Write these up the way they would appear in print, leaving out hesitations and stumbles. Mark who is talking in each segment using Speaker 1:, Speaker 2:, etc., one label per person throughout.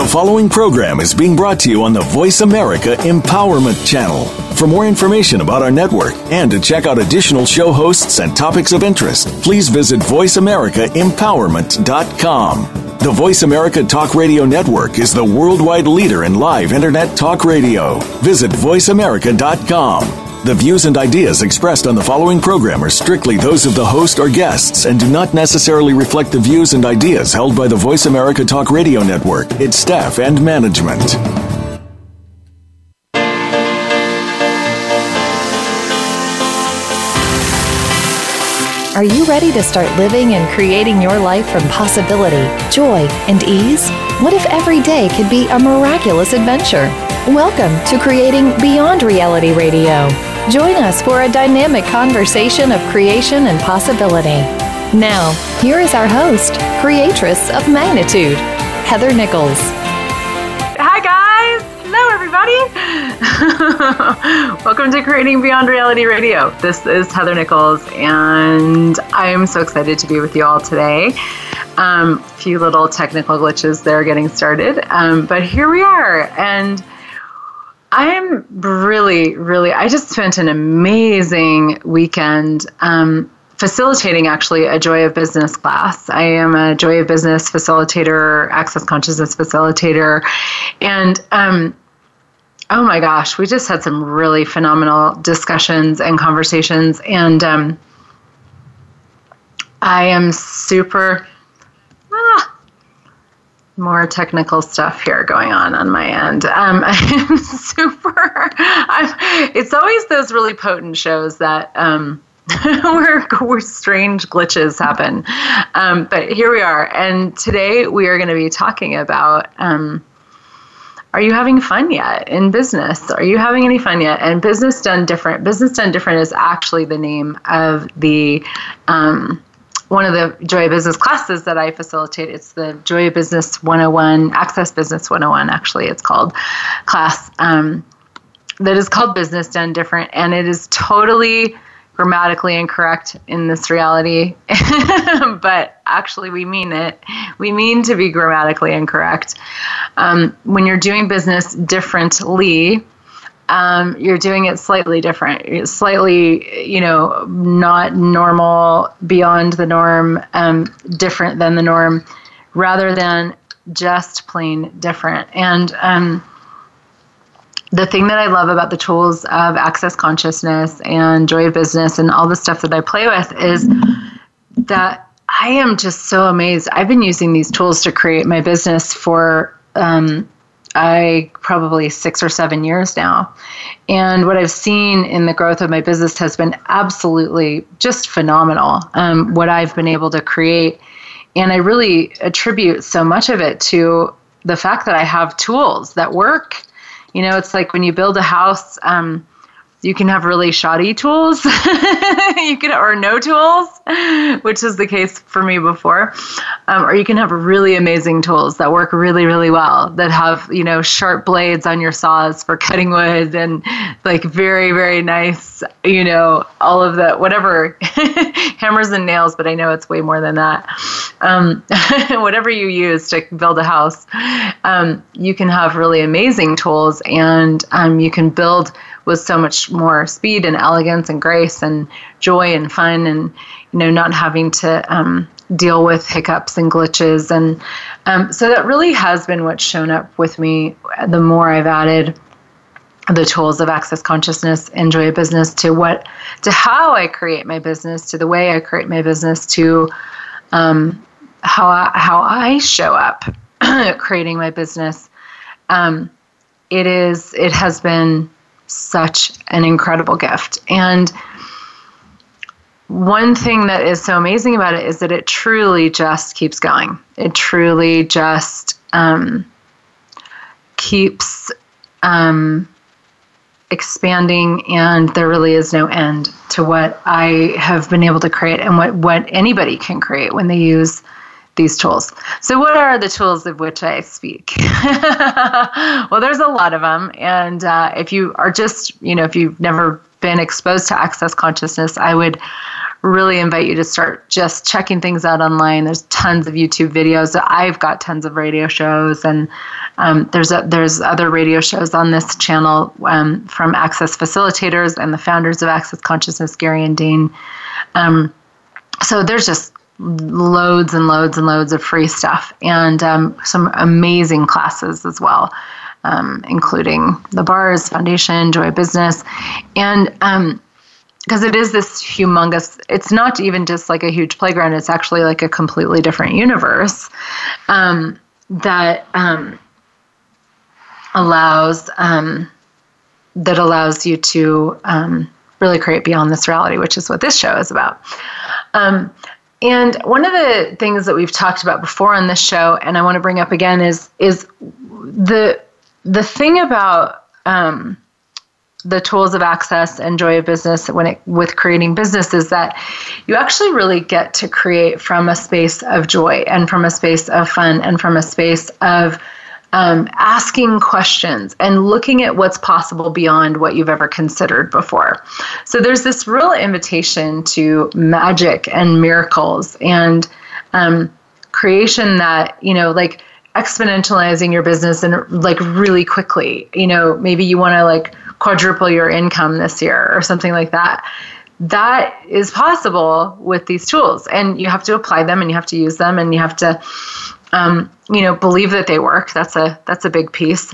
Speaker 1: following program is being brought to you on the Voice America Empowerment Channel. For more information about our network and to check out additional show hosts and topics of interest, please visit voiceamericaempowerment.com. The Voice America Talk Radio Network is the worldwide leader in live Internet talk radio. Visit voiceamerica.com. The views and ideas expressed on the following program are strictly those of the host or guests and do not necessarily reflect the views and ideas held by the Voice America Talk Radio Network, its staff, and management.
Speaker 2: Are you ready to start living and creating your life from possibility, joy, and ease? What if every day could be a miraculous adventure? Welcome to Creating Beyond Reality Radio. Join us for a dynamic conversation of creation and possibility. Now, here is our host, creatress of magnitude, Heather Nichols.
Speaker 3: Hi, guys. Hello, everybody. Welcome to Creating Beyond Reality Radio. This is Heather Nichols, and I am so excited to be with you all today. A few little technical glitches there getting started, but here we are, and I am I just spent an amazing weekend facilitating actually a Joy of Business class. I am a Joy of Business facilitator, access consciousness facilitator, and oh my gosh, we just had some really phenomenal discussions and conversations, and I am super... more technical stuff here going on my end. I'm super... it's always those really potent shows that where strange glitches happen. But here we are. And today we are going to be talking about, are you having fun yet in business? Are you having any fun yet? And Business Done Different. Business Done Different is actually the name of the... one of the Joy of Business classes that I facilitate. It's the Joy of Business 101, Access Business 101, actually, it's called, class that is called Business Done Different. And it is totally grammatically incorrect in this reality, but actually we mean it. We mean to be grammatically incorrect. When you're doing business differently, you're doing it slightly different, slightly, not normal, beyond the norm, different than the norm, rather than just plain different. And the thing that I love about the tools of Access Consciousness and Joy of Business and all the stuff that I play with is that I am just so amazed. I've been using these tools to create my business for probably 6 or 7 years now. And what I've seen in the growth of my business has been absolutely just phenomenal, what I've been able to create. And I really attribute so much of it to the fact that I have tools that work. It's like when you build a house, you can have really shoddy tools, or no tools, which is the case for me before. Or you can have really amazing tools that work really, really well, that have, sharp blades on your saws for cutting wood and like very, very nice, all of the, whatever, hammers and nails, but I know it's way more than that. Whatever you use to build a house, you can have really amazing tools, and you can build with so much more speed and elegance and grace and joy and fun, and not having to deal with hiccups and glitches. And so that really has been what's shown up with me the more I've added the tools of Access Consciousness and Joy of Business to how I create my business, to the way I create my business, to how I show up creating my business. It has been such an incredible gift. And one thing that is so amazing about it is that it truly just keeps going. It truly just keeps expanding, and there really is no end to what I have been able to create and what anybody can create when they use these tools. So what are the tools of which I speak? Well, there's a lot of them. And if you are just, if you've never been exposed to Access Consciousness, I would really invite you to start just checking things out online. There's tons of YouTube videos. I've got tons of radio shows, and there's other radio shows on this channel from Access Facilitators and the founders of Access Consciousness, Gary and Dane. So there's just loads and loads and loads of free stuff, and some amazing classes as well, including the Bars Foundation, Joy Business, and because it is this humongous, it's not even just like a huge playground, it's actually like a completely different universe that allows you to really create beyond this reality, which is what this show is about. And one of the things that we've talked about before on this show, and I want to bring up again, is the thing about the tools of Access and Joy of Business with creating business is that you actually really get to create from a space of joy and from a space of fun and from a space of asking questions and looking at what's possible beyond what you've ever considered before. So there's this real invitation to magic and miracles and creation that, like exponentializing your business and like really quickly. Maybe you want to like quadruple your income this year or something like that. That is possible with these tools, and you have to apply them and you have to use them and you have to believe that they work. That's a big piece.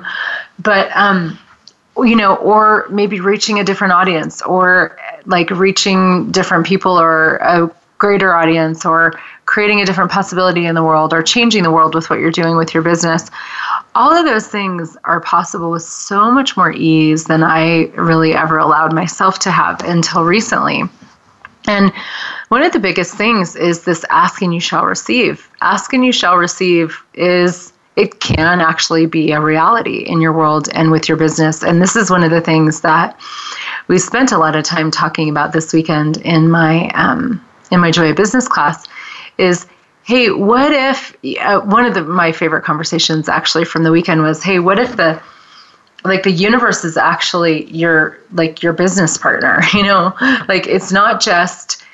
Speaker 3: Or maybe reaching a different audience, or like reaching different people or a greater audience, or creating a different possibility in the world, or changing the world with what you're doing with your business. All of those things are possible with so much more ease than I really ever allowed myself to have until recently. And one of the biggest things is this ask and you shall receive. Ask and you shall receive it can actually be a reality in your world and with your business. And this is one of the things that we spent a lot of time talking about this weekend in my Joy of Business class is, hey, what if, one of my favorite conversations actually from the weekend was, hey, what if the universe is actually your business partner, like it's not just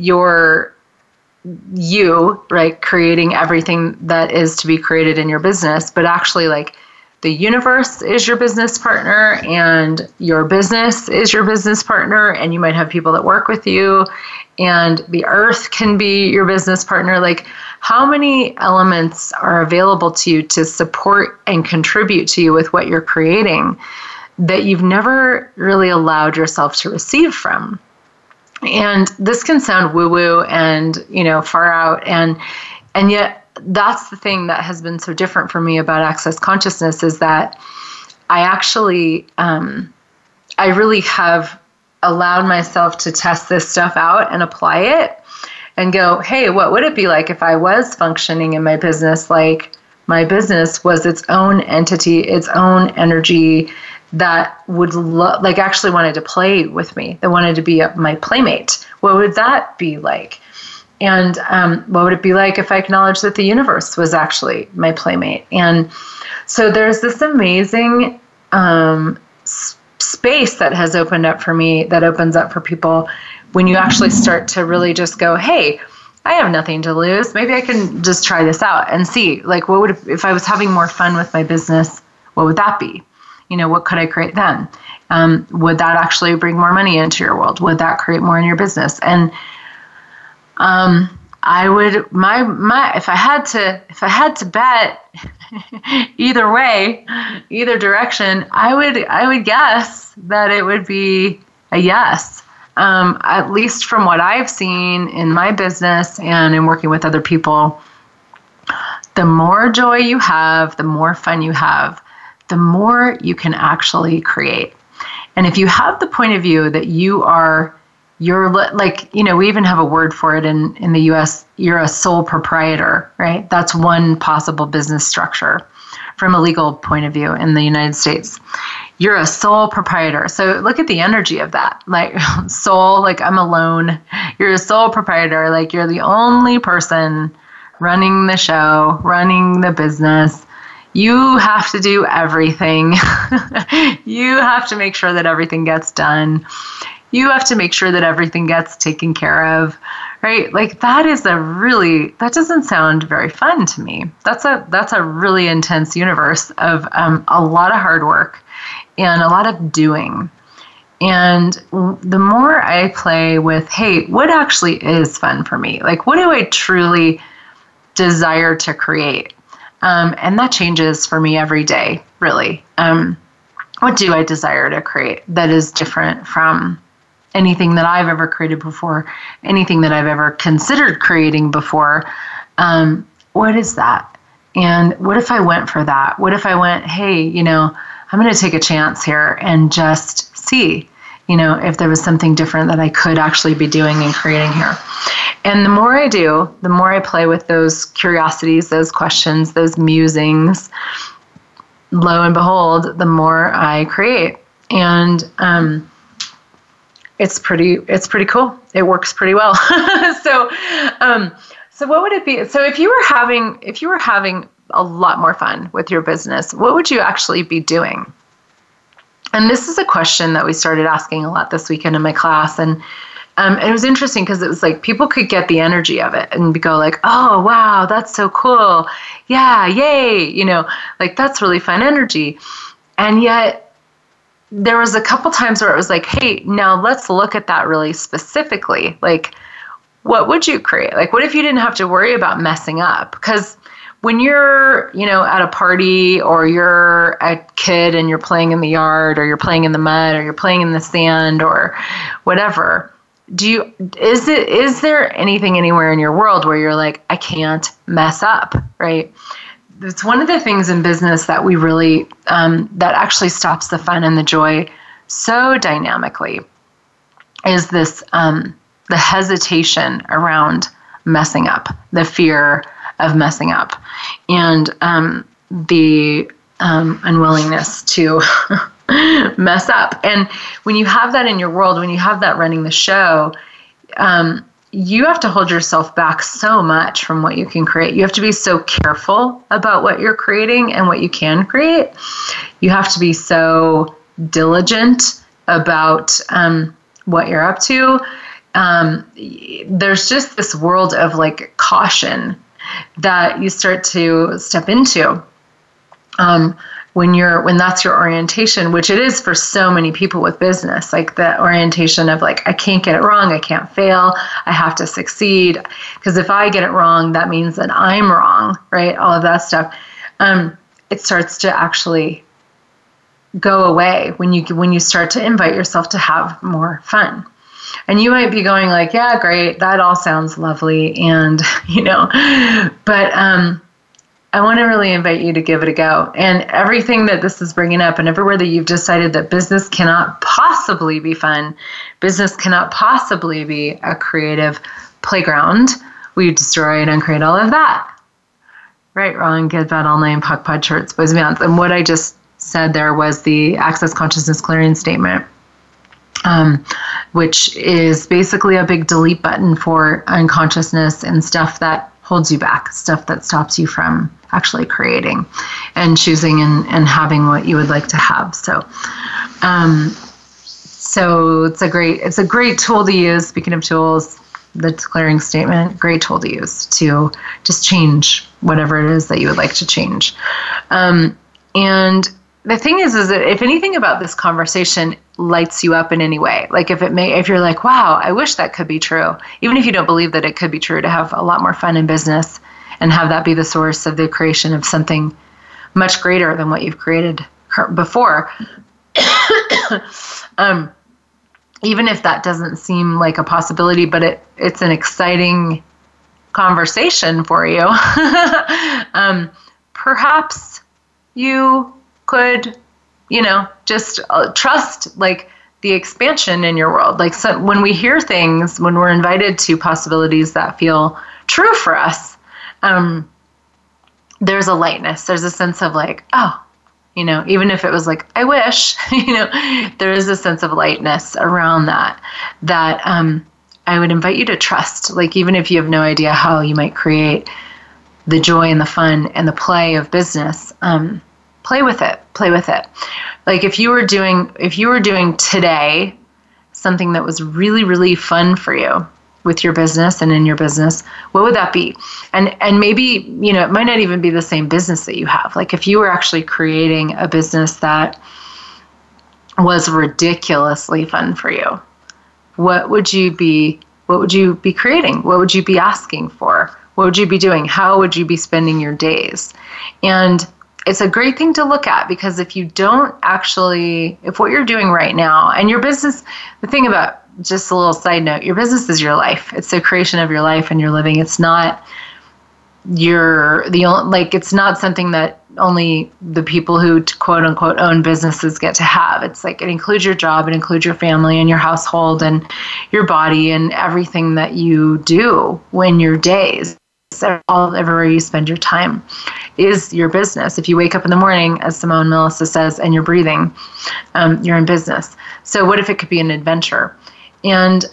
Speaker 3: you, right, creating everything that is to be created in your business, but actually like the universe is your business partner and your business is your business partner, and you might have people that work with you, and the earth can be your business partner. Like, how many elements are available to you to support and contribute to you with what you're creating that you've never really allowed yourself to receive from? And this can sound woo-woo and, far out. And yet that's the thing that has been so different for me about Access Consciousness, is that I actually, I really have allowed myself to test this stuff out and apply it and go, hey, what would it be like if I was functioning in my business like my business was its own entity, its own energy that would actually wanted to play with me, that wanted to be my playmate? What would that be like? And what would it be like if I acknowledged that the universe was actually my playmate? And so there's this amazing space that has opened up for me, that opens up for people when you actually start to really just go, hey, I have nothing to lose. Maybe I can just try this out and see, like, what would, if I was having more fun with my business, what would that be? What could I create then? Would that actually bring more money into your world? Would that create more in your business? And I would, if I had to bet either way, either direction, I would guess that it would be a yes. At least from what I've seen in my business and in working with other people, the more joy you have, the more fun you have, the more you can actually create. And if you have the point of view that you're like, we even have a word for it in the US, you're a sole proprietor, right? That's one possible business structure from a legal point of view in the United States. You're a sole proprietor. So look at the energy of that. Like soul, like I'm alone. You're a sole proprietor. Like you're the only person running the show, running the business. You have to do everything. You have to make sure that everything gets done. You have to make sure that everything gets taken care of, right? Like that doesn't sound very fun to me. That's a really intense universe of a lot of hard work and a lot of doing. And the more I play with, hey, what actually is fun for me? Like, what do I truly desire to create? And that changes for me every day, really. What do I desire to create that is different from anything that I've ever created before, anything that I've ever considered creating before? What is that? And what if I went for that? What if I went, hey, I'm going to take a chance here and just see, if there was something different that I could actually be doing and creating here. And the more I do, the more I play with those curiosities, those questions, those musings, lo and behold, the more I create. And it's pretty cool. It works pretty well. So what would it be? So if you were having a lot more fun with your business, what would you actually be doing? And this is a question that we started asking a lot this weekend in my class. And it was interesting because it was like people could get the energy of it and go like, oh, wow, that's so cool. Yeah, yay. Like that's really fun energy. And yet there was a couple times where it was like, hey, now let's look at that really specifically. Like, what would you create? Like, what if you didn't have to worry about messing up? Because when you're, at a party or you're a kid and you're playing in the yard or you're playing in the mud or you're playing in the sand or whatever, is there anything anywhere in your world where you're like, I can't mess up, right? It's one of the things in business that we really, that actually stops the fun and the joy so dynamically is this, the hesitation around messing up, the fear of messing up, and the unwillingness to mess up. And when you have that in your world, when you have that running the show, you have to hold yourself back so much from what you can create. You have to be so careful about what you're creating and what you can create. You have to be so diligent about what you're up to. There's just this world of like caution that you start to step into when that's your orientation, which it is for so many people with business, like the orientation of like, I can't get it wrong, I can't fail, I have to succeed, because if I get it wrong, that means that I'm wrong, right? All of that stuff. It starts to actually go away when you start to invite yourself to have more fun. And you might be going like, yeah, great, that all sounds lovely. And, but I want to really invite you to give it a go. And everything that this is bringing up and everywhere that you've decided that business cannot possibly be fun, business cannot possibly be a creative playground, we destroy and uncreate all of that. Right, wrong, good, bad, all nine, puck, pod, shirts, boys, and beyonds. And what I just said there was the Access Consciousness Clearing Statement. Which is basically a big delete button for unconsciousness and stuff that holds you back, stuff that stops you from actually creating and choosing and having what you would like to have. So it's a great tool to use. Speaking of tools, the clearing statement, great tool to use to just change whatever it is that you would like to change. And the thing is that if anything about this conversation lights you up in any way, like if you're like, wow, I wish that could be true, even if you don't believe that it could be true, to have a lot more fun in business and have that be the source of the creation of something much greater than what you've created before. Even if that doesn't seem like a possibility, but it's an exciting conversation for you. Perhaps you could, just trust like the expansion in your world. Like, so when we hear things, when we're invited to possibilities that feel true for us, there's a lightness. There's a sense of like, oh, even if it was like, I wish, there is a sense of lightness around that I would invite you to trust. Like, even if you have no idea how you might create the joy and the fun and the play of business, play with it. Like if you were doing today, something that was really, really fun for you with your business and in your business, what would that be? And maybe, it might not even be the same business that you have. Like if you were actually creating a business that was ridiculously fun for you, what would you be creating? What would you be asking for? What would you be doing? How would you be spending your days? And it's a great thing to look at, because if what you're doing right now and your business, the thing about, just a little side note, your business is your life. It's the creation of your life and your living. It's not it's not something that only the people who quote unquote own businesses get to have. It's like, it includes your job, it includes your family and your household and your body and everything that you do when your days, everywhere you spend your time is your business. If you wake up in the morning, as Simone Milasas says, and you're breathing, you're in business. So what if it could be an adventure? And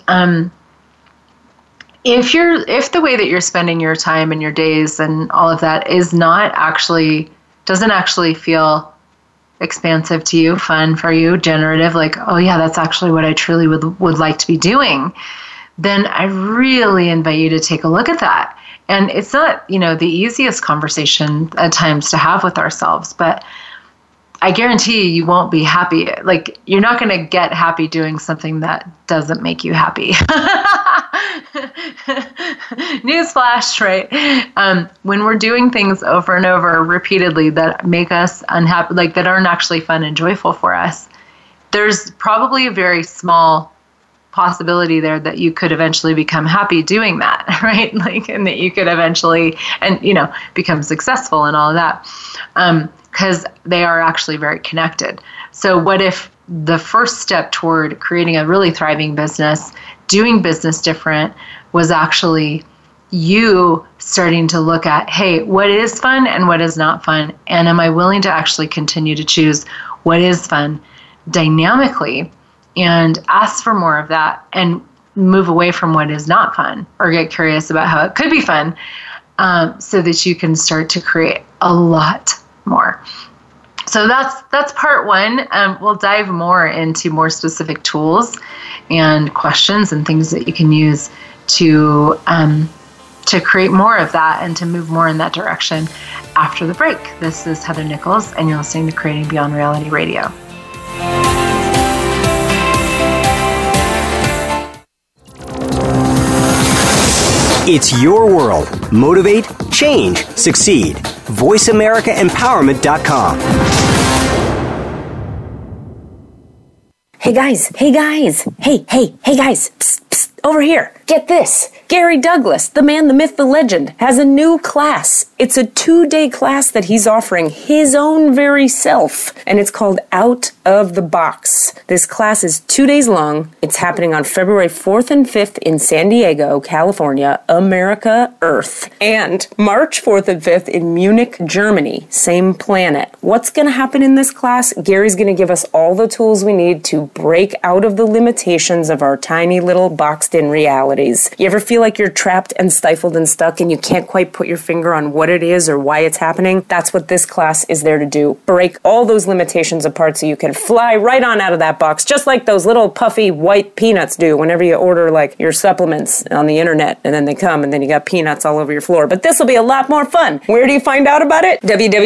Speaker 3: if the way that you're spending your time and your days and all of that doesn't actually feel expansive to you, fun for you, generative, like, oh yeah, that's actually what I truly would like to be doing, then I really invite you to take a look at that. And it's not, the easiest conversation at times to have with ourselves, but I guarantee you won't be happy. Like, you're not going to get happy doing something that doesn't make you happy. Newsflash, right? When we're doing things over and over repeatedly that make us unhappy, like that aren't actually fun and joyful for us, there's probably a very small possibility there that you could eventually become happy doing that, right? Like, and that you could eventually, become successful and all of that. Because they are actually very connected. So what if the first step toward creating a really thriving business, doing business different, was actually you starting to look at, hey, what is fun and what is not fun? And am I willing to actually continue to choose what is fun dynamically and ask for more of that and move away from what is not fun, or get curious about how it could be fun, so that you can start to create a lot more. So that's part one. We'll dive more into more specific tools and questions and things that you can use to create more of that and to move more in that direction after the break. This is Heather Nichols, and you're listening to Creating Beyond Reality Radio.
Speaker 4: It's your world. Motivate, change, succeed. VoiceAmericaEmpowerment.com.
Speaker 5: Hey guys. Hey guys. Psst, over here. Get this. Gary Douglas, the man, the myth, the legend, has a new class. It's a 2-day class that he's offering his own very self, and it's called Out of the Box. This class is 2 days long. It's happening on February 4th and 5th in San Diego, California, America, Earth, and March 4th and 5th in Munich, Germany, same planet. What's going to happen in this class? Gary's going to give us all the tools we need to break out of the limitations of our tiny little boxed-in realities. You ever feel like you're trapped and stifled and stuck and you can't quite put your finger on what it is or why it's happening? That's what this class is there to do. Break all those limitations apart so you can fly right on out of that box, just like those little puffy white peanuts do whenever you order like your supplements on the internet, and then they come and then you got peanuts all over your floor. But this will be a lot more fun. Where do you find out about it?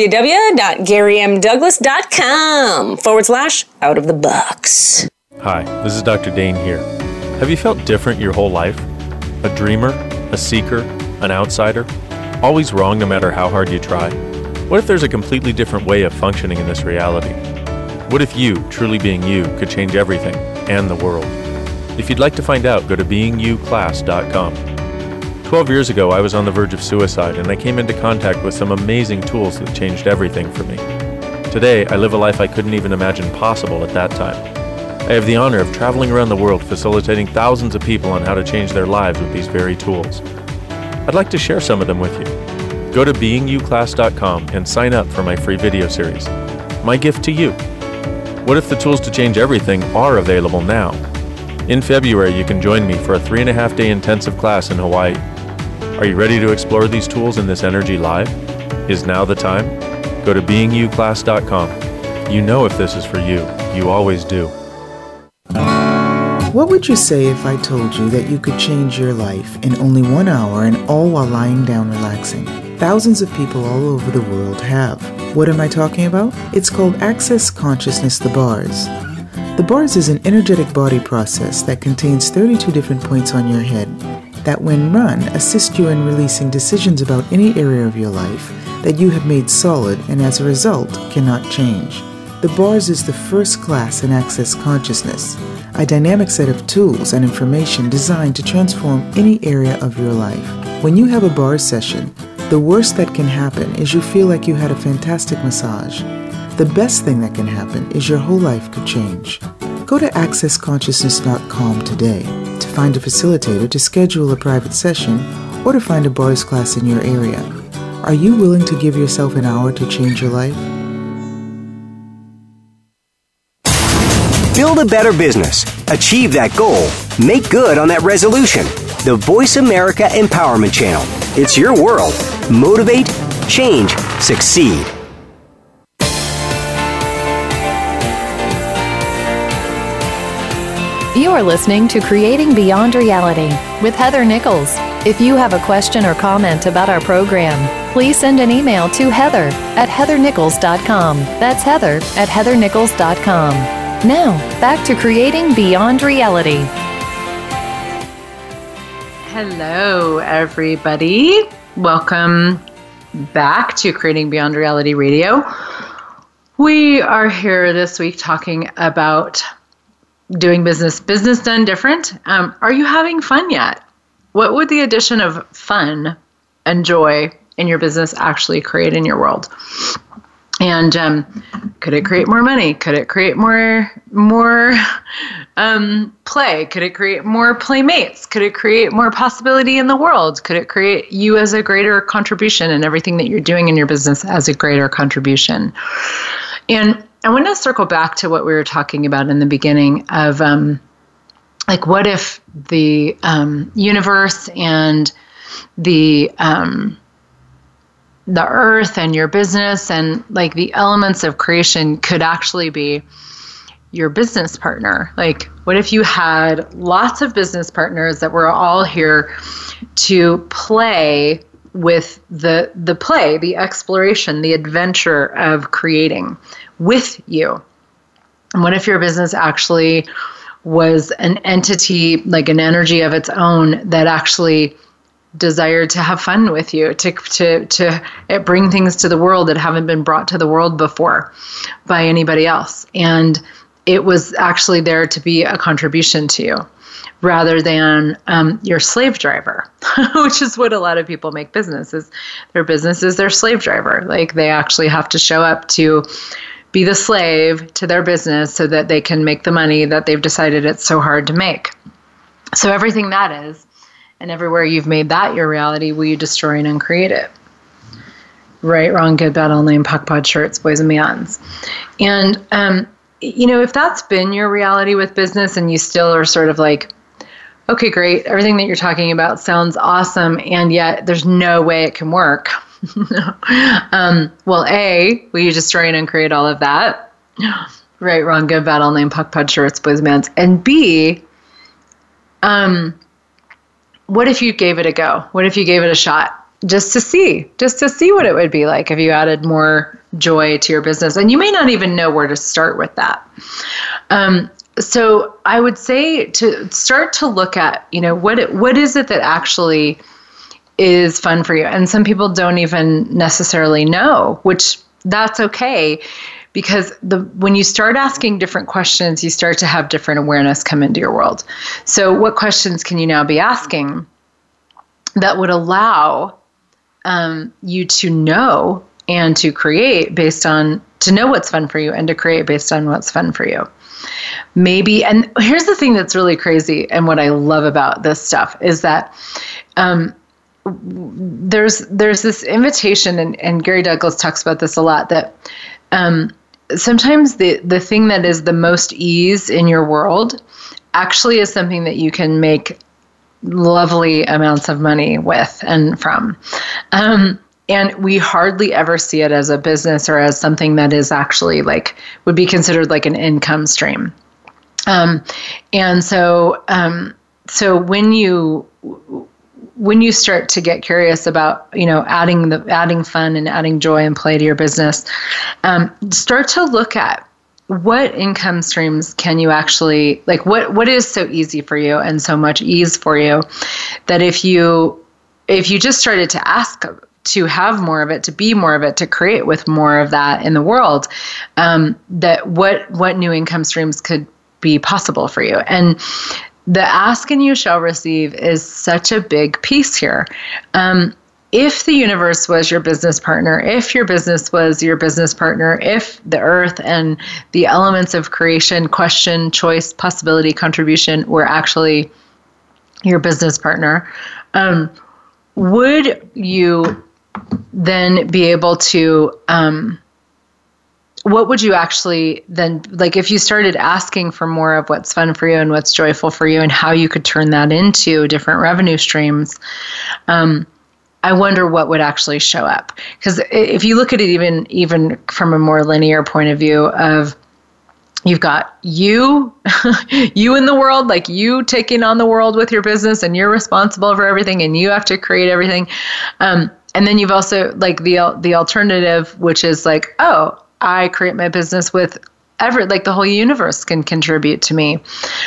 Speaker 5: www.garymdouglas.com/out of the box.
Speaker 6: Hi, this is Dr. Dane here. Have you felt different your whole life? A dreamer, a seeker, an outsider? Always wrong no matter how hard you try? What if there's a completely different way of functioning in this reality? What if you, truly being you, could change everything and the world? If you'd like to find out, go to beingyouclass.com. 12 years ago, I was on the verge of suicide, and I came into contact with some amazing tools that changed everything for me. Today, I live a life I couldn't even imagine possible at that time. I have the honor of traveling around the world facilitating thousands of people on how to change their lives with these very tools. I'd like to share some of them with you. Go to beingyouclass.com and sign up for my free video series. My gift to you. What if the tools to change everything are available now? In February, you can join me for a 3.5-day intensive class in Hawaii. Are you ready to explore these tools in this energy live? Is now the time? Go to beingyouclass.com. You know if this is for you. You always do.
Speaker 7: What would you say if I told you that you could change your life in only 1 hour and all while lying down relaxing? Thousands of people all over the world have. What am I talking about? It's called Access Consciousness, the bars. The bars is an energetic body process that contains 32 different points on your head that, when run, assist you in releasing decisions about any area of your life that you have made solid and as a result cannot change. The bars is the first class in Access Consciousness, a dynamic set of tools and information designed to transform any area of your life. When you have a bar session, the worst that can happen is you feel like you had a fantastic massage. The best thing that can happen is your whole life could change. Go to accessconsciousness.com today to find a facilitator to schedule a private session or to find a bars class in your area. Are you willing to give yourself an hour to change your life?
Speaker 4: Build a better business. Achieve that goal. Make good on that resolution. The Voice America Empowerment Channel. It's your world. Motivate, change, succeed.
Speaker 2: You are listening to Creating Beyond Reality with Heather Nichols. If you have a question or comment about our program, please send an email to heather@heathernichols.com. That's heather@heathernichols.com. Now, back to Creating Beyond Reality.
Speaker 3: Hello, everybody. Welcome back to Creating Beyond Reality Radio. We are here this week talking about doing business done different. Are you having fun yet? What would the addition of fun and joy in your business actually create in your world? And could it create more money? Could it create more play? Could it create more playmates? Could it create more possibility in the world? Could it create you as a greater contribution and everything that you're doing in your business as a greater contribution? And I want to circle back to what we were talking about in the beginning of what if the universe and the earth and your business and like the elements of creation could actually be your business partner? Like, what if you had lots of business partners that were all here to play with the play, the exploration, the adventure of creating with you? And what if your business actually was an entity, like an energy of its own that actually desired to have fun with you, to bring things to the world that haven't been brought to the world before by anybody else? And it was actually there to be a contribution to you rather than your slave driver, which is what a lot of people make businesses. Their business is their slave driver. Like, they actually have to show up to be the slave to their business so that they can make the money that they've decided it's so hard to make. So everything that is, and everywhere you've made that your reality, will you destroy and uncreate it? Right, wrong, good, bad, all name, puck, pod, shirts, boys and beyonds. And, if that's been your reality with business and you still are sort of like, okay, great, everything that you're talking about sounds awesome, and yet there's no way it can work. Well, A, will you destroy and uncreate all of that? Right, wrong, good, bad, all name, puck, pod, shirts, boys and beyonds. And B, what if you gave it a go? What if you gave it a shot? Just to see what it would be like if you added more joy to your business. And you may not even know where to start with that. So I would say to start to look at, what is it that actually is fun for you? And some people don't even necessarily know, which that's okay, because when you start asking different questions, you start to have different awareness come into your world. So what questions can you now be asking that would allow you to know and to create to know what's fun for you and to create based on what's fun for you? Maybe, and here's the thing that's really crazy, and what I love about this stuff is that there's this invitation, and Gary Douglas talks about this a lot, that sometimes the thing that is the most ease in your world actually is something that you can make lovely amounts of money with and from. And we hardly ever see it as a business or as something that is actually would be considered like an income stream. And so when you start to get curious about, adding fun and adding joy and play to your business, start to look at what income streams can you actually, like what is so easy for you and so much ease for you that if you just started to ask to have more of it, to be more of it, to create with more of that in the world, that what new income streams could be possible for you. And the ask and you shall receive is such a big piece here. If the universe was your business partner, if your business was your business partner, if the earth and the elements of creation, question, choice, possibility, contribution were actually your business partner, would you then be able to, what would you actually then, like if you started asking for more of what's fun for you and what's joyful for you and how you could turn that into different revenue streams, I wonder what would actually show up. Because if you look at it even from a more linear point of view of, you've got you in the world, like you taking on the world with your business and you're responsible for everything and you have to create everything. And then you've also like the alternative, which is like, oh, I create my business with like the whole universe can contribute to me.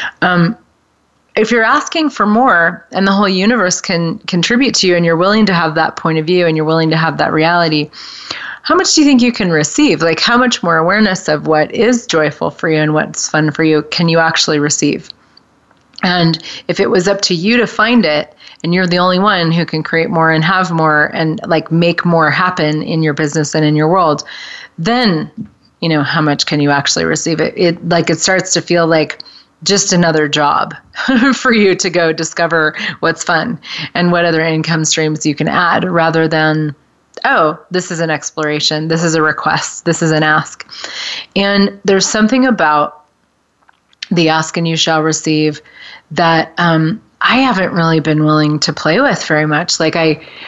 Speaker 3: If you're asking for more and the whole universe can contribute to you and you're willing to have that point of view and you're willing to have that reality, how much do you think you can receive? Like how much more awareness of what is joyful for you and what's fun for you can you actually receive? And if it was up to you to find it and you're the only one who can create more and have more and like make more happen in your business and in your world, then, how much can you actually receive? It starts to feel like just another job for you to go discover what's fun and what other income streams you can add rather than, oh, this is an exploration, this is a request, this is an ask. And there's something about the ask and you shall receive that I haven't really been willing to play with very much. Like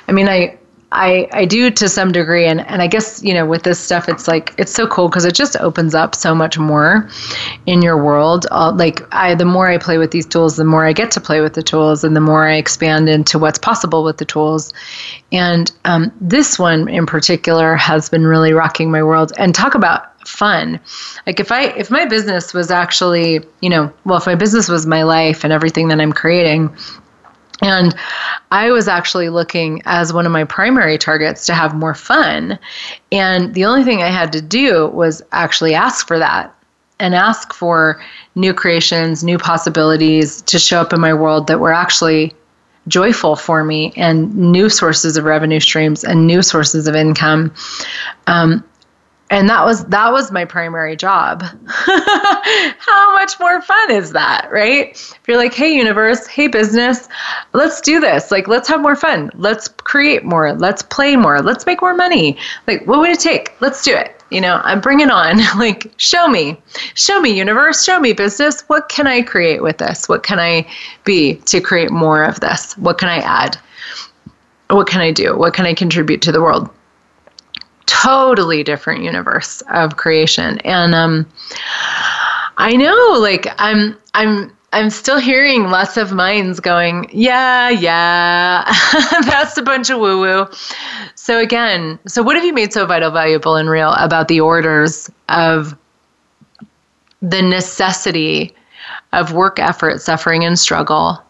Speaker 3: I do to some degree. And I guess, with this stuff, it's like, it's so cool because it just opens up so much more in your world. The more I play with these tools, the more I get to play with the tools and the more I expand into what's possible with the tools. And this one in particular has been really rocking my world. And talk about fun. Like if my business was actually, if my business was my life and everything that I'm creating, and I was actually looking as one of my primary targets to have more fun. And the only thing I had to do was actually ask for that and ask for new creations, new possibilities to show up in my world that were actually joyful for me and new sources of revenue streams and new sources of income. And that was my primary job. How much more fun is that, right? If you're like, hey, universe, hey, business, let's do this. Like, let's have more fun. Let's create more. Let's play more. Let's make more money. Like, what would it take? Let's do it. I'm bringing on, like, show me, universe, show me, business. What can I create with this? What can I be to create more of this? What can I add? What can I do? What can I contribute to the world? Totally different universe of creation. And I know, like, I'm still hearing lots of minds going, yeah, that's a bunch of woo-woo. So what have you made so vital, valuable, and real about the orders of the necessity of work, effort, suffering, and struggle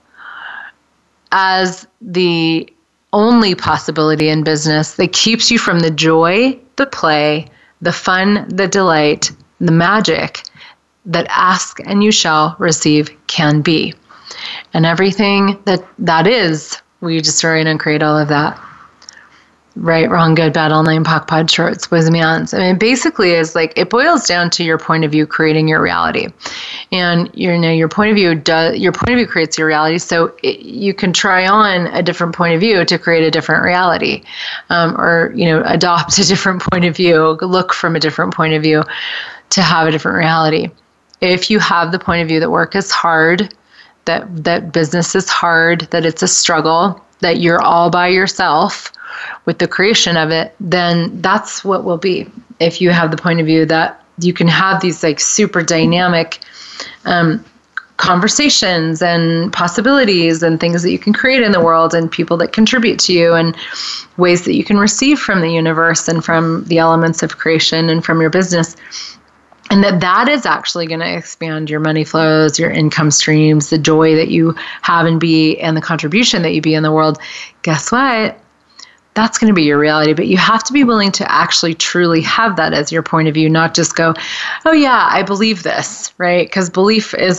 Speaker 3: as the only possibility in business that keeps you from the joy, the play, the fun, the delight, the magic that ask and you shall receive can be. And everything that is, we destroy and uncreate all of that. Right, wrong, good, bad, all nine, POC, POD, shorts, boys and beyonds. I mean, basically is like, it boils down to your point of view creating your reality. And your point of view creates your reality. So you can try on a different point of view to create a different reality, or adopt a different point of view, look from a different point of view to have a different reality. If you have the point of view that work is hard, that business is hard, that it's a struggle, that you're all by yourself with the creation of it, then that's what will be. If you have the point of view that you can have these like super dynamic conversations and possibilities and things that you can create in the world and people that contribute to you and ways that you can receive from the universe and from the elements of creation and from your business. And that is actually going to expand your money flows, your income streams, the joy that you have and be, and the contribution that you be in the world. Guess what? That's going to be your reality. But you have to be willing to actually truly have that as your point of view, not just go, oh yeah, I believe this, right? Because belief is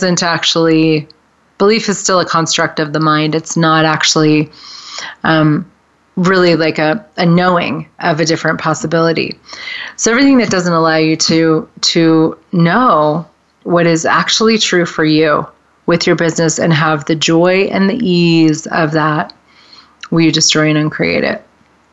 Speaker 3: still a construct of the mind. It's not actually really like a knowing of a different possibility. So everything that doesn't allow you to know what is actually true for you with your business and have the joy and the ease of that, will you destroy and uncreate it?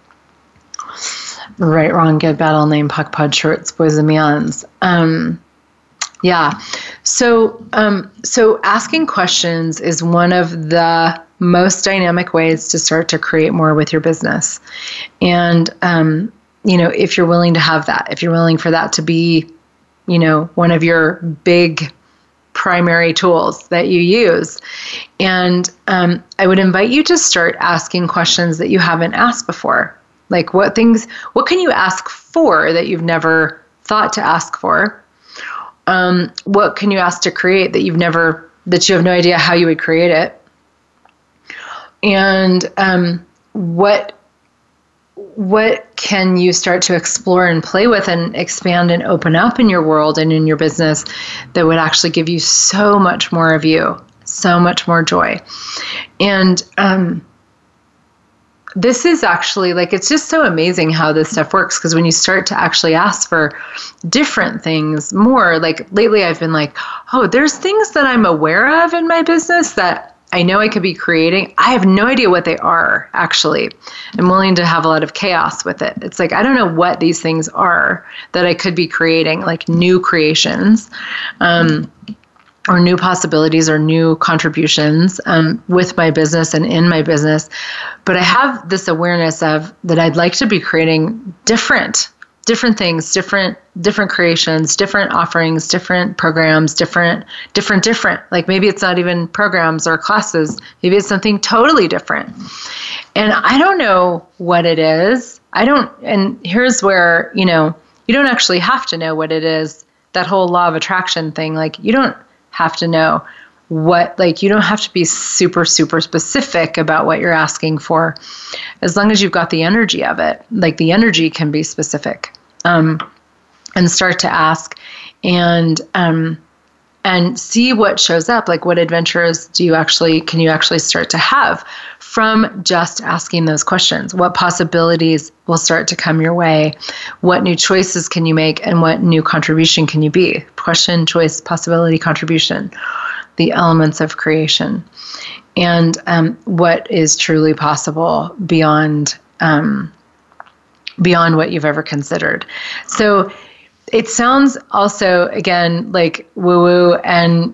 Speaker 3: Right, wrong, good, bad, all name, puck, pod, shorts, boys and beyonds. Yeah. So asking questions is one of the most dynamic ways to start to create more with your business. And, if you're willing to have that, if you're willing for that to be, one of your big primary tools that you use. And I would invite you to start asking questions that you haven't asked before. Like what can you ask for that you've never thought to ask for? What can you ask to create that you have no idea how you would create it? And what can you start to explore and play with and expand and open up in your world and in your business that would actually give you so much more of you, so much more joy? And this is actually it's just so amazing how this stuff works, because when you start to actually ask for different things more, like lately I've been like, oh, there's things that I'm aware of in my business that I know I could be creating. I have no idea what they are, actually. I'm willing to have a lot of chaos with it. It's like, I don't know what these things are that I could be creating, like new creations, or new possibilities or new contributions with my business and in my business. But I have this awareness of that I'd like to be creating different things, different creations, different offerings, different programs, different. Like maybe it's not even programs or classes. Maybe it's something totally different. And I don't know what it is. And here's where, you don't actually have to know what it is. That whole law of attraction thing, you don't have to know you don't have to be super, super specific about what you're asking for, as long as you've got the energy of it. The energy can be specific, and start to ask and see what shows up. Like, what adventures can you actually start to have from just asking those questions? What possibilities will start to come your way? What new choices can you make, and what new contribution can you be? Question, choice, possibility, contribution, the elements of creation, and what is truly possible beyond what you've ever considered. So it sounds also, again, like woo-woo and,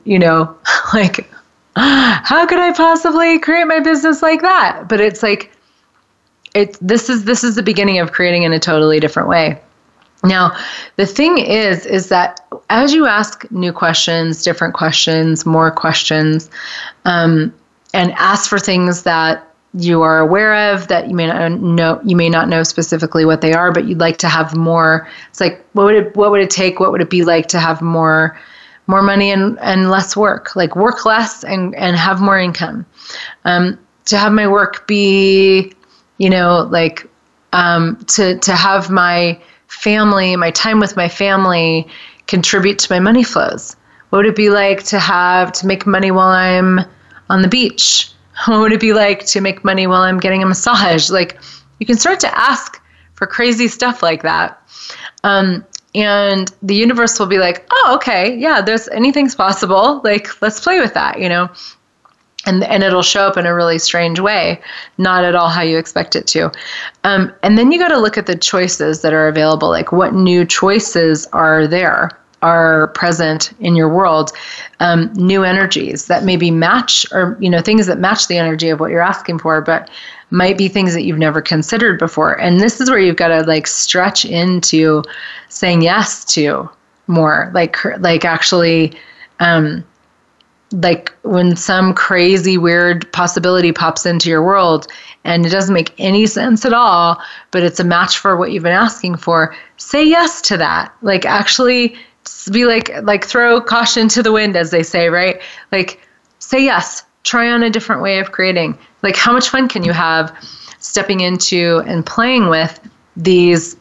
Speaker 3: how could I possibly create my business like that? But it's like, this is the beginning of creating in a totally different way. Now, the thing is that as you ask new questions, different questions, more questions, and ask for things that you are aware of, that you may not know specifically what they are, but you'd like to have more. It's like, what would it take? What would it be like to have more money and less work? Like, work less and have more income. To have my work be, to have my family, my time with my family contribute to my money flows. What would it be like to make money while I'm on the beach? What would it be like to make money while I'm getting a massage? Like, you can start to ask for crazy stuff like that. And the universe will be like, oh, okay, yeah, anything's possible. Like, let's play with that, And it'll show up in a really strange way, not at all how you expect it to. And then you got to look at the choices that are available. Like, what new choices are present in your world, new energies that maybe match, or, things that match the energy of what you're asking for, but might be things that you've never considered before. And this is where you've got to stretch into saying yes to more, actually, like when some crazy, weird possibility pops into your world and it doesn't make any sense at all, but it's a match for what you've been asking for, say yes to that. Like actually be like throw caution to the wind, as they say, right? Like say yes, try on a different way of creating. Like how much fun can you have stepping into and playing with these,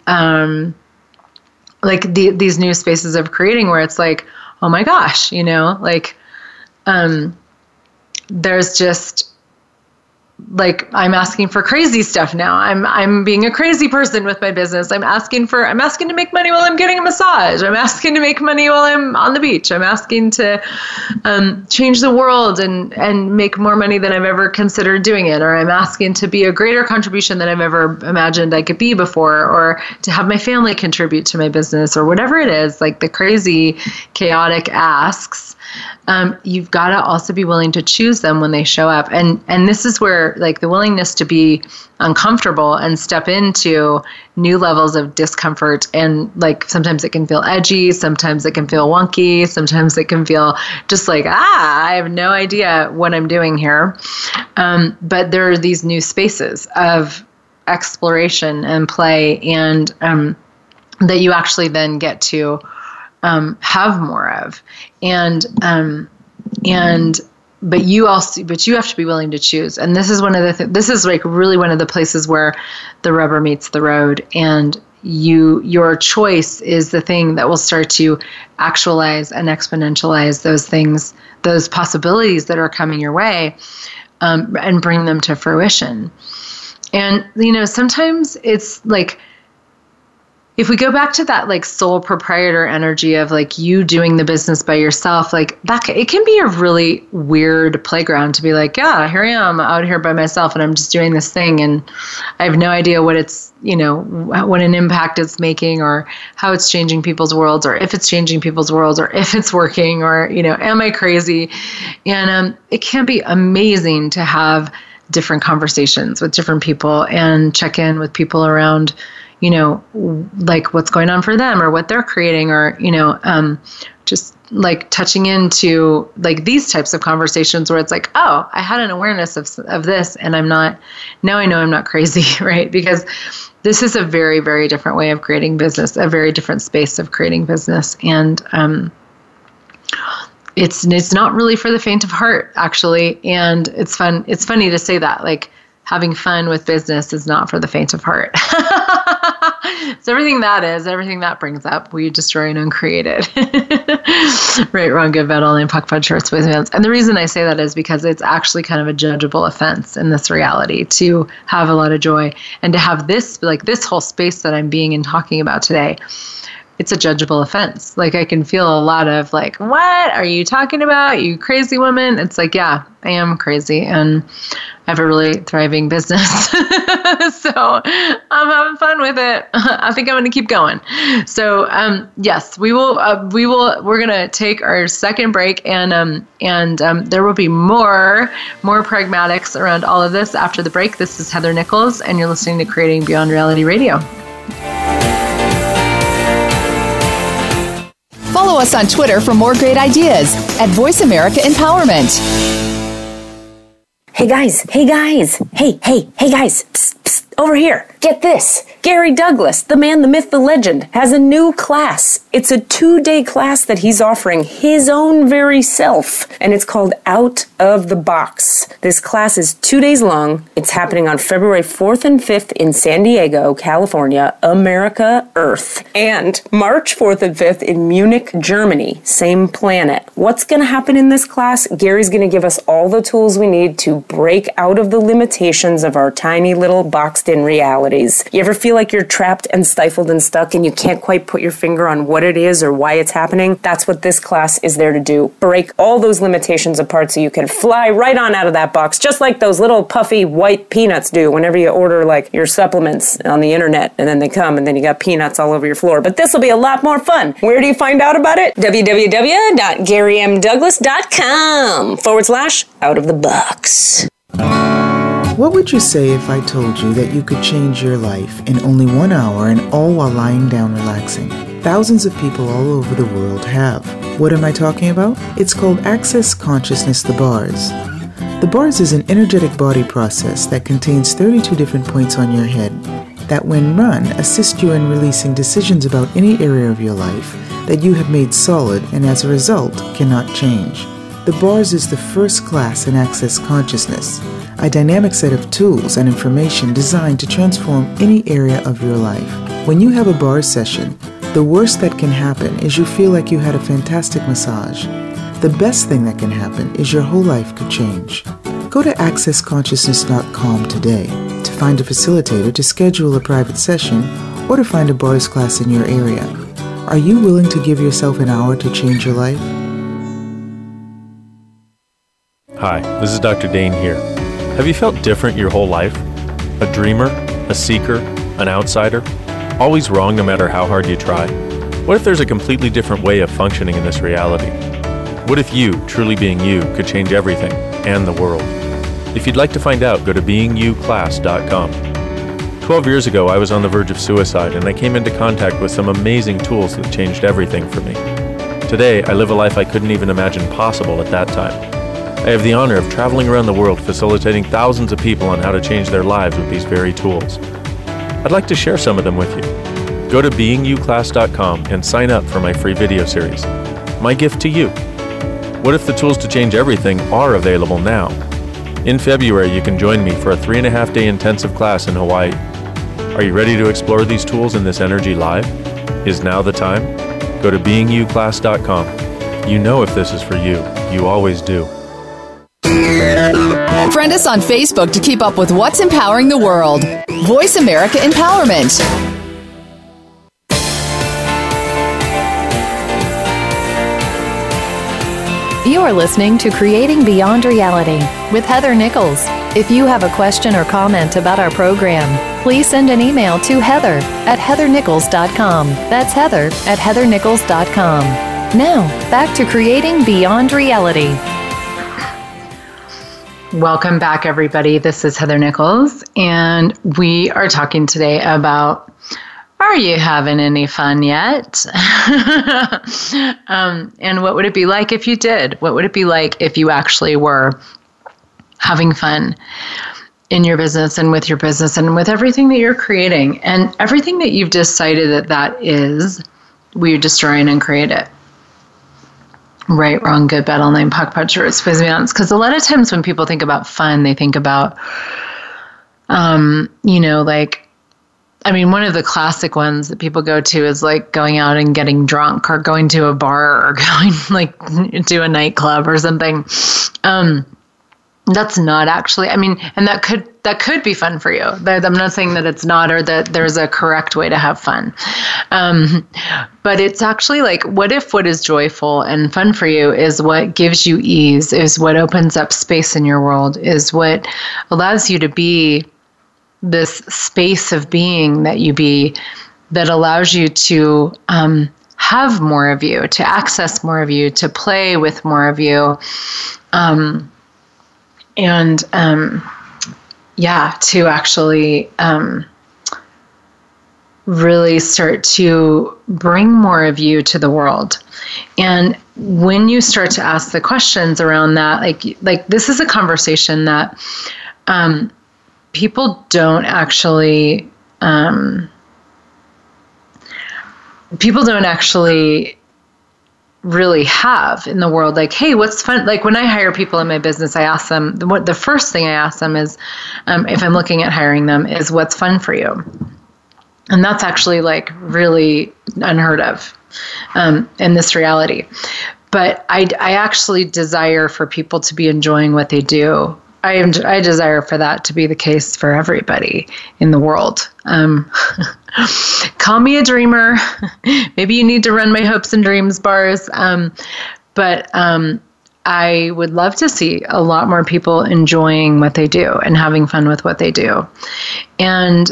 Speaker 3: these new spaces of creating where it's like, oh my gosh, like, there's just like, I'm asking for crazy stuff now. I'm being a crazy person with my business. I'm asking to make money while I'm getting a massage. I'm asking to make money while I'm on the beach. I'm asking to change the world and make more money than I've ever considered doing it. Or I'm asking to be a greater contribution than I've ever imagined I could be before, or to have my family contribute to my business, or whatever it is, like the crazy, chaotic asks. You've got to also be willing to choose them when they show up. And this is where like the willingness to be uncomfortable and step into new levels of discomfort. And like, sometimes it can feel edgy. Sometimes it can feel wonky. Sometimes it can feel just like, I have no idea what I'm doing here. But there are these new spaces of exploration and play, and that you actually then get to have more of, but you have to be willing to choose. And this is this is like really one of the places where the rubber meets the road, and your choice is the thing that will start to actualize and exponentialize those things, those possibilities that are coming your way, and bring them to fruition. And, sometimes it's like, if we go back to that like sole proprietor energy of like you doing the business by yourself, like that, it can be a really weird playground to be like, yeah, here I am out here by myself and I'm just doing this thing and I have no idea what it's, what an impact it's making or how it's changing people's worlds, or if it's changing people's worlds, or if it's working, or, am I crazy? And it can be amazing to have different conversations with different people and check in with people around, like what's going on for them or what they're creating, or, just like touching into like these types of conversations where it's like, oh, I had an awareness of this and now I know I'm not crazy, right? Because this is a very, very different way of creating business, a very different space of creating business. And, it's not really for the faint of heart, actually. And it's fun. It's funny to say that, like, having fun with business is not for the faint of heart. So everything that brings up, we destroy and uncreate it. Right, wrong, good, bad, all, and puck, fudge, shorts, boys, and and the reason I say that is because it's actually kind of a judgeable offense in this reality to have a lot of joy and to have this, like this whole space that I'm being and talking about today. It's a judgeable offense. Like I can feel a lot of like, what are you talking about? You crazy woman. It's like, yeah, I am crazy and I have a really thriving business. So I'm having fun with it. I think I'm going to keep going. So, yes, we're going to take our second break and there will be more pragmatics around all of this after the break. This is Heather Nichols and you're listening to Creating Beyond Reality Radio.
Speaker 2: Follow us on Twitter for more great ideas at Voice America Empowerment.
Speaker 5: Hey guys, hey guys, hey guys, psst, psst, over here. Get this. Gary Douglas, the man, the myth, the legend, has a new class. It's a 2-day class that he's offering his own very self, and it's called Out of the Box. This class is 2 days long. It's happening on February 4th and 5th in San Diego, California, America, Earth, and March 4th and 5th in Munich, Germany, same planet. What's going to happen in this class? Gary's going to give us all the tools we need to break out of the limitations of our tiny little boxed-in realities. You ever feel like you're trapped and stifled and stuck and you can't quite put your finger on what it is or why it's happening? That's what this class is there to do. Break all those limitations apart so you can fly right on out of that box, just like those little puffy white peanuts do whenever you order like your supplements on the internet, and then they come and then you got peanuts all over your floor. But this will be a lot more fun. Where do you find out about it? www.garymdouglas.com/out of the box.
Speaker 7: What would you say if I told you that you could change your life in only 1 hour and all while lying down relaxing? Thousands of people all over the world have. What am I talking about? It's called Access Consciousness, the bars. The bars is an energetic body process that contains 32 different points on your head that, when run, assist you in releasing decisions about any area of your life that you have made solid and as a result cannot change. The bars is the first class in Access Consciousness, a dynamic set of tools and information designed to transform any area of your life. When you have a bars session, the worst that can happen is you feel like you had a fantastic massage. The best thing that can happen is your whole life could change. Go to accessconsciousness.com today to find a facilitator to schedule a private session or to find a bars class in your area. Are you willing to give yourself an hour to change your life?
Speaker 6: Hi, this is Dr. Dane here. Have you felt different your whole life? A dreamer, a seeker, an outsider? Always wrong no matter how hard you try? What if there's a completely different way of functioning in this reality? What if you, truly being you, could change everything and the world? If you'd like to find out, go to beingyouclass.com. 12 years ago, I was on the verge of suicide, and I came into contact with some amazing tools that changed everything for me. Today, I live a life I couldn't even imagine possible at that time. I have the honor of traveling around the world facilitating thousands of people on how to change their lives with these very tools. I'd like to share some of them with you. Go to beingyouclass.com and sign up for my free video series. My gift to you. What if the tools to change everything are available now? In February, you can join me for a 3.5-day intensive class in Hawaii. Are you ready to explore these tools in this energy live? Is now the time? Go to beingyouclass.com. You know if this is for you. You always do.
Speaker 8: Friend us on Facebook to keep up with what's empowering the world. Voice America Empowerment.
Speaker 2: You are listening to Creating Beyond Reality with Heather Nichols. If you have a question or comment about our program, please send an email to heather@heathernichols.com. That's heather@heathernichols.com. Now, back to Creating Beyond Reality.
Speaker 3: Welcome back, everybody. This is Heather Nichols, and we are talking today about, are you having any fun yet? And what would it be like if you did? What would it be like if you actually were having fun in your business and with your business and with everything that you're creating? And everything that you've decided that is, we destroy and uncreate it. Right, wrong, good, bad, all name, puck, puncher, space beyonds. Because a lot of times when people think about fun, they think about, one of the classic ones that people go to is like going out and getting drunk or going to a bar or going to a nightclub or something. That's not actually, and that could be fun for you. I'm not saying that it's not, or that there's a correct way to have fun. But it's actually like, what if what is joyful and fun for you is what gives you ease, is what opens up space in your world, is what allows you to be this space of being that you be, that allows you to have more of you, to access more of you, to play with more of you. To actually really start to bring more of you to the world. And when you start to ask the questions around that, like this is a conversation that people don't actually really have in the world. Like, hey, what's fun? Like when I hire people in my business, I ask them, the first thing I ask them is, if I'm looking at hiring them, is what's fun for you? And that's actually like really unheard of in this reality. But I actually desire for people to be enjoying what they do. I desire for that to be the case for everybody in the world. Call me a dreamer. Maybe you need to run my hopes and dreams bars. But I would love to see a lot more people enjoying what they do and having fun with what they do. And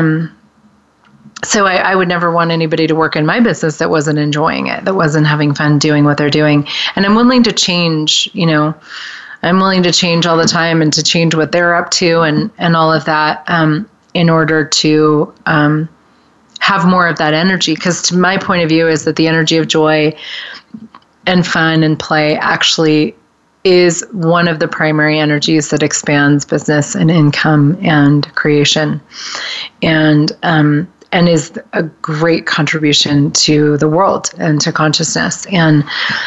Speaker 3: so I would never want anybody to work in my business that wasn't enjoying it, that wasn't having fun doing what they're doing. And I'm willing to change, I'm willing to change all the time and to change what they're up to and all of that in order to have more of that energy. Because to my point of view is that the energy of joy and fun and play actually is one of the primary energies that expands business and income and creation, and is a great contribution to the world and to consciousness. And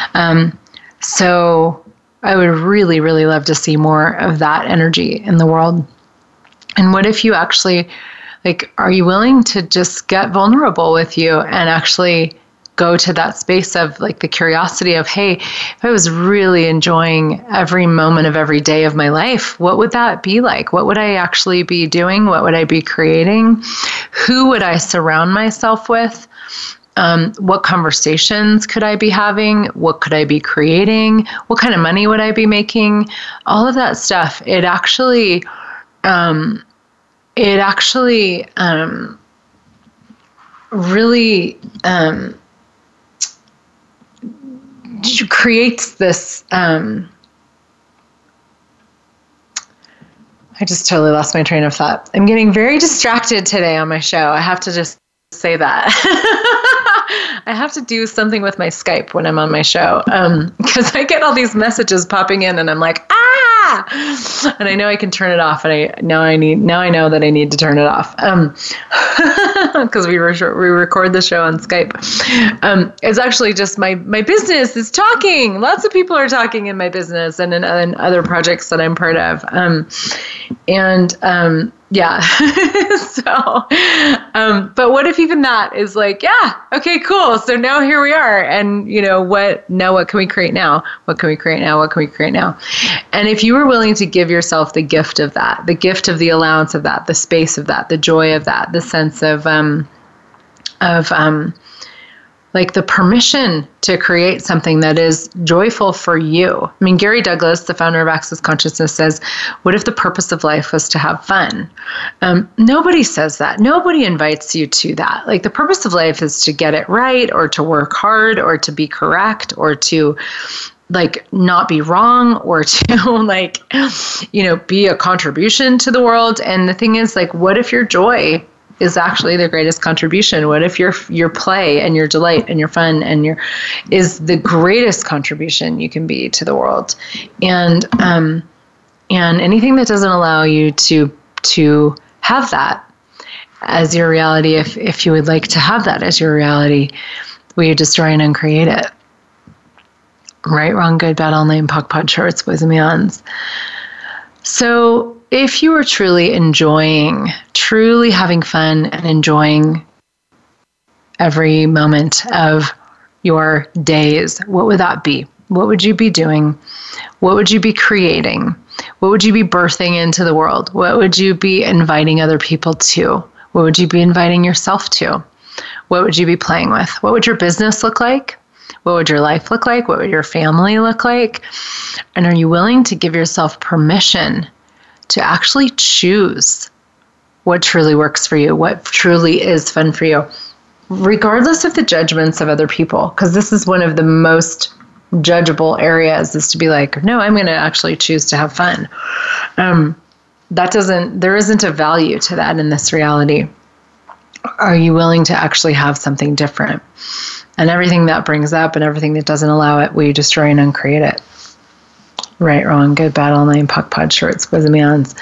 Speaker 3: so I would really, really love to see more of that energy in the world. And what if you actually, like, are you willing to just get vulnerable with you and actually go to that space of like the curiosity of, hey, if I was really enjoying every moment of every day of my life, what would that be like? What would I actually be doing? What would I be creating? Who would I surround myself with? What conversations could I be having? What could I be creating? What kind of money would I be making? All of that stuff. It actually really creates this. I just totally lost my train of thought. I'm getting very distracted today on my show. I have to just say that. I have to do something with my Skype when I'm on my show, because I get all these messages popping in, and I'm like, and I know I can turn it off, and I know that I need to turn it off, because we record the show on Skype. It's actually just my business is talking. Lots of people are talking in my business and in other projects that I'm part of, yeah. So, but what if even that is like, yeah, okay, cool. So now here we are. And what can we create now? What can we create now? What can we create now? And if you were willing to give yourself the gift of that, the gift of the allowance of that, the space of that, the joy of that, the sense of like the permission to create something that is joyful for you. I mean, Gary Douglas, the founder of Access Consciousness, says, what if the purpose of life was to have fun? Nobody says that. Nobody invites you to that. Like, the purpose of life is to get it right, or to work hard, or to be correct, or to like not be wrong, or to like, be a contribution to the world. And the thing is, like, what if your joy is actually the greatest contribution? What if your play and your delight and your fun and is the greatest contribution you can be to the world? And anything that doesn't allow you to have that as your reality, if you would like to have that as your reality, will you destroy and uncreate it? Right, wrong, good, bad, all name, POC, POD, shorts, boys and beyonds. So if you were truly having fun and enjoying every moment of your days, what would that be? What would you be doing? What would you be creating? What would you be birthing into the world? What would you be inviting other people to? What would you be inviting yourself to? What would you be playing with? What would your business look like? What would your life look like? What would your family look like? And are you willing to give yourself permission to actually choose what truly works for you, what truly is fun for you, regardless of the judgments of other people? Because this is one of the most judgeable areas, is to be like, no, I'm going to actually choose to have fun. There isn't a value to that in this reality. Are you willing to actually have something different? And everything that brings up and everything that doesn't allow it, will you destroy and uncreate it? Right, wrong, good, bad, all nine, POC, POD, shorts, boys and beyonds.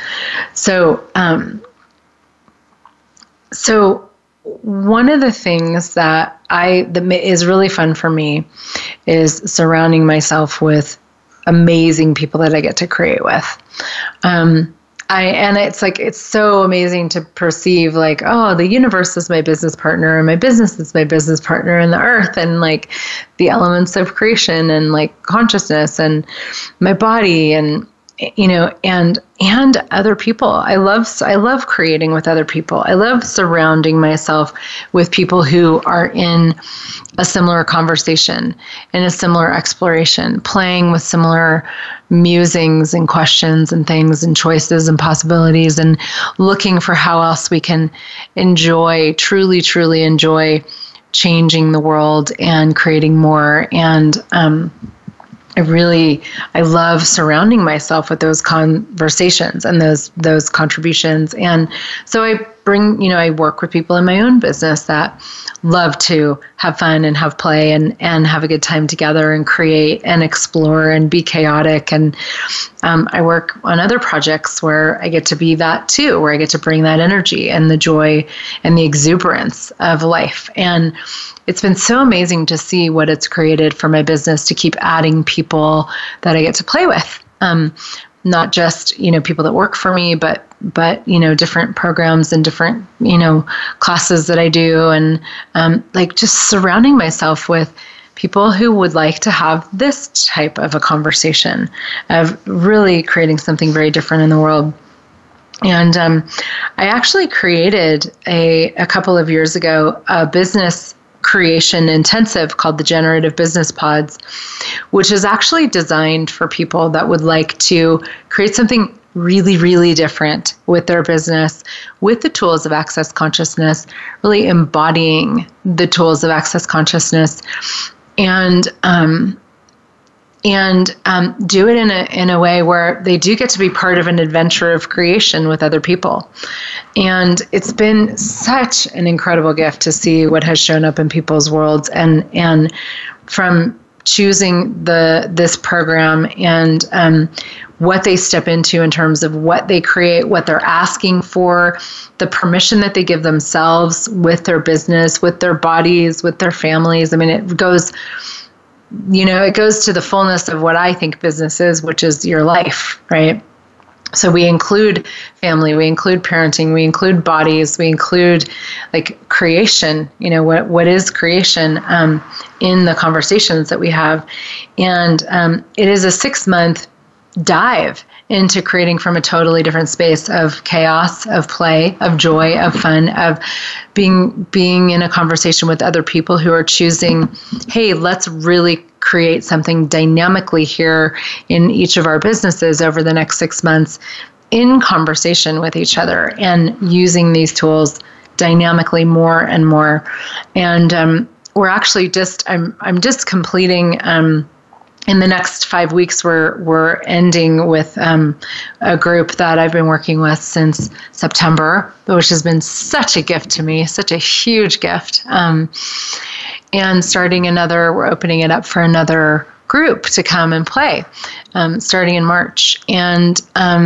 Speaker 3: So one of the things that is really fun for me is surrounding myself with amazing people that I get to create with. And it's so amazing to perceive like, oh, the universe is my business partner, and my business is my business partner, and the earth, and like the elements of creation, and like consciousness, and my body, and and other people. I love creating with other people. I love surrounding myself with people who are in a similar conversation, in a similar exploration, playing with similar musings and questions and things and choices and possibilities, and looking for how else we can truly, truly enjoy changing the world and creating more. And I love surrounding myself with those conversations and those contributions. And so I work with people in my own business that love to have fun and have play and have a good time together and create and explore and be chaotic. And I work on other projects where I get to be that too, where I get to bring that energy and the joy and the exuberance of life. And it's been so amazing to see what it's created for my business to keep adding people that I get to play with. Not just, people that work for me, but different programs and different, classes that I do, and just surrounding myself with people who would like to have this type of a conversation of really creating something very different in the world. And I actually created a couple of years ago a business creation intensive called the Generative Business Pods, which is actually designed for people that would like to create something really, really different with their business, with the tools of Access Consciousness, really embodying the tools of Access Consciousness, and do it in a way where they do get to be part of an adventure of creation with other people. And it's been such an incredible gift to see what has shown up in people's worlds, and from choosing this program and what they step into in terms of what they create, what they're asking for, the permission that they give themselves with their business, with their bodies, with their families. I mean, it goes to the fullness of what I think business is, which is your life, right? So we include family, we include parenting, we include bodies, we include creation, what is creation in the conversations that we have. And it is a 6-month dive into creating from a totally different space of chaos, of play, of joy, of fun, of being in a conversation with other people who are choosing, hey, let's really create something dynamically here in each of our businesses over the next 6 months in conversation with each other and using these tools dynamically more and more. And we're actually I'm just completing in the next 5 weeks, we're ending with a group that I've been working with since September, which has been such a gift to me, such a huge gift. And we're opening it up for another group to come and play, starting in March. And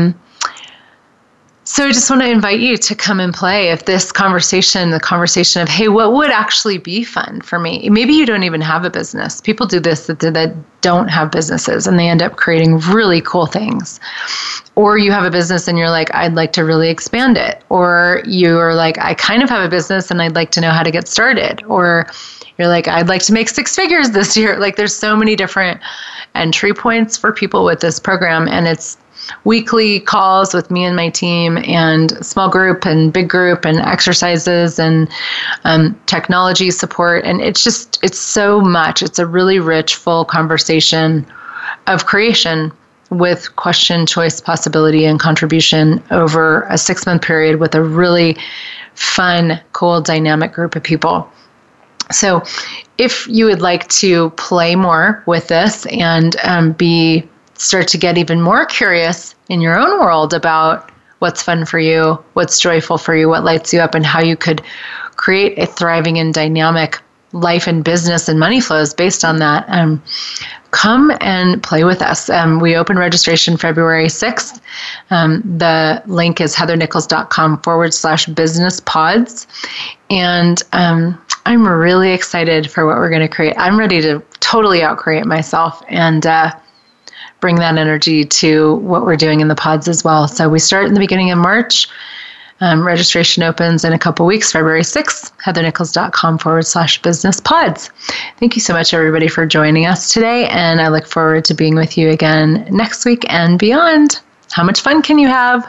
Speaker 3: so I just want to invite you to come and play. If this conversation, the conversation of, hey, what would actually be fun for me? Maybe you don't even have a business. People do this that don't have businesses, and they end up creating really cool things. Or you have a business and you're like, I'd like to really expand it. Or you're like, I kind of have a business and I'd like to know how to get started. Or you're like, I'd like to make 6 figures this year. There's so many different entry points for people with this program, and it's weekly calls with me and my team, and small group and big group, and exercises and technology support. And it's so much. It's a really rich, full conversation of creation with question, choice, possibility, and contribution over a 6-month period with a really fun, cool, dynamic group of people. So if you would like to play more with this and start to get even more curious in your own world about what's fun for you, what's joyful for you, what lights you up, and how you could create a thriving and dynamic life and business and money flows based on that, come and play with us. We open registration February 6th. The link is heathernichols.com/businesspods. And I'm really excited for what we're going to create. I'm ready to totally outcreate myself and bring that energy to what we're doing in the pods as well. So we start in the beginning of March. Registration opens in a couple weeks, February 6th, heathernichols.com/businesspods. Thank you so much, everybody, for joining us today. And I look forward to being with you again next week and beyond. How much fun can you have?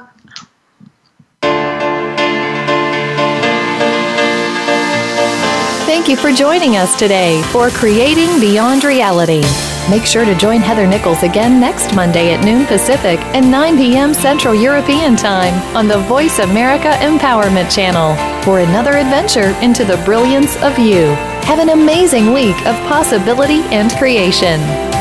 Speaker 2: Thank you for joining us today for Creating Beyond Reality. Make sure to join Heather Nichols again next Monday at noon Pacific and 9 p.m. Central European Time on the Voice America Empowerment Channel for another adventure into the brilliance of you. Have an amazing week of possibility and creation.